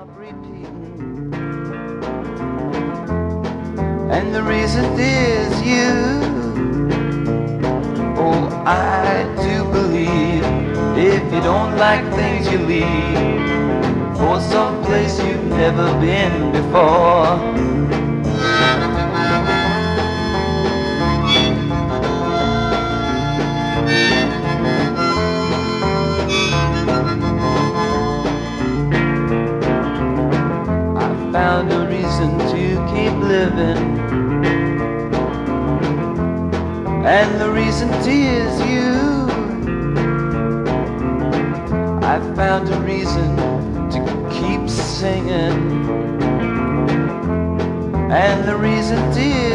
repeating. And the reason is you. Oh, I do believe if you don't like things, you leave for some place you've never been before. Found a reason to keep living, and the reason is you. I found a reason to keep singing, and the reason is